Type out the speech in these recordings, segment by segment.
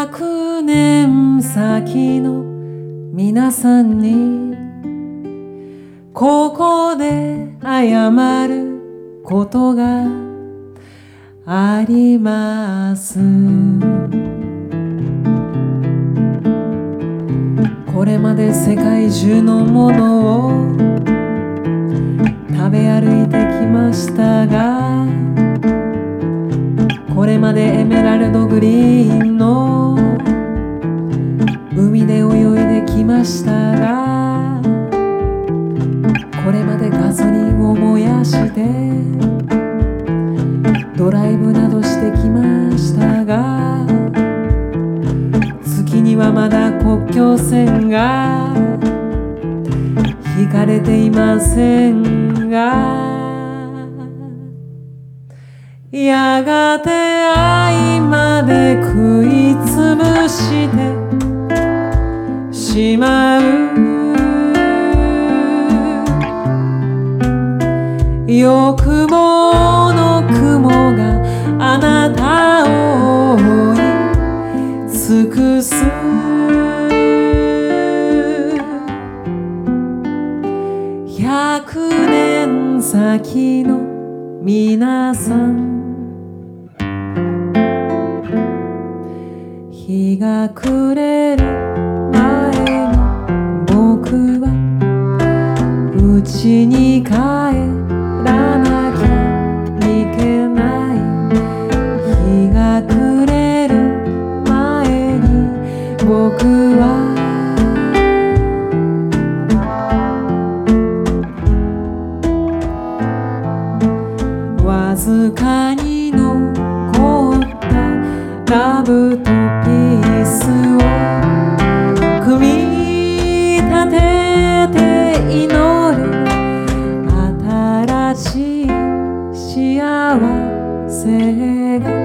100年先の皆さんにここで謝ることがあります。これまで世界中のものを食べ歩いてきましたが、これまでエメラルドグリーンの海で泳いできましたが、これまでガソリンを燃やしてドライブなどしてきましたが、月にはまだ国境線が引かれていませんが、やがて愛まで食いつぶしてしまう。欲望の雲があなたを覆い尽くす。100年先の皆さん、日が暮れる前に僕は家に帰らなきゃいけない。日が暮れる前に僕はわずかに残ったラブとピースを組み立てて祈る。新しい幸せが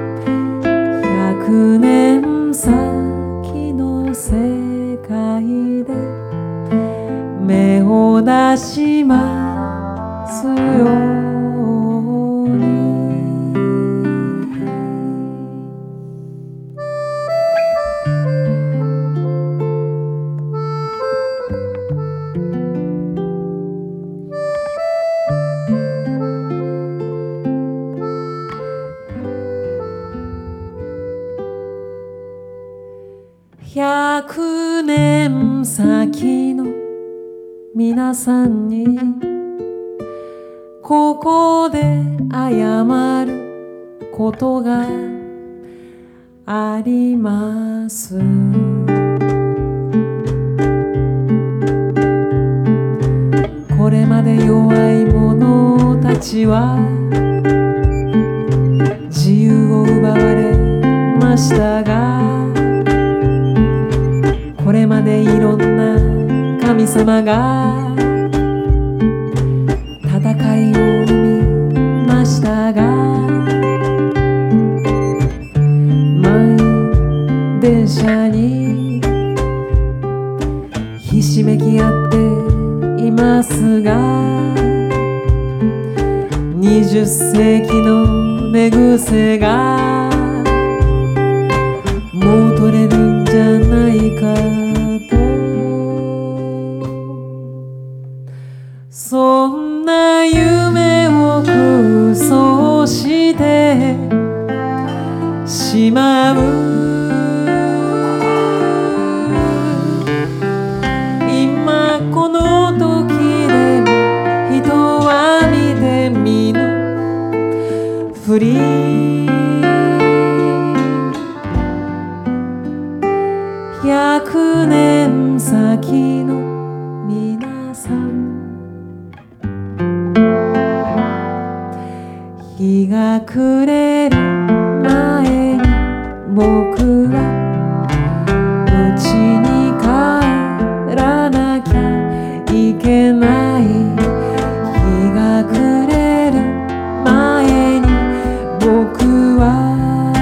100年先の世界で目を出しますように。100年先の皆さんにここで謝ることがあります。これまで弱い者たちは自由を奪われましたが、これまでいろんな神様が戦いを生みましたが、満員電車にひしめき合っていますが、20世紀の寝癖がもう取れるんじゃないかと、そんな夢を空想してしまう。今この時でも人は見て見ぬふり。100年先の皆さん、日が暮れる前に僕は家に帰らなきゃいけない。日が暮れる前に僕は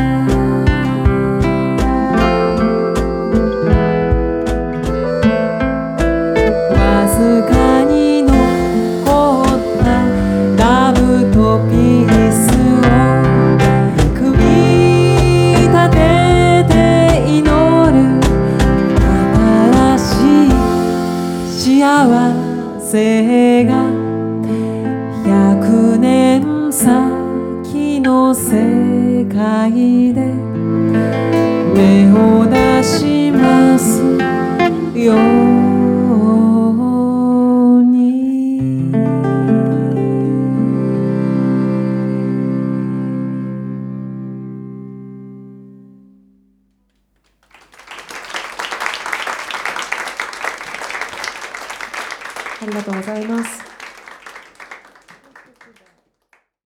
わずかに残ったラブとピースを組み立てて界で目を出しますように。ありがとうございます。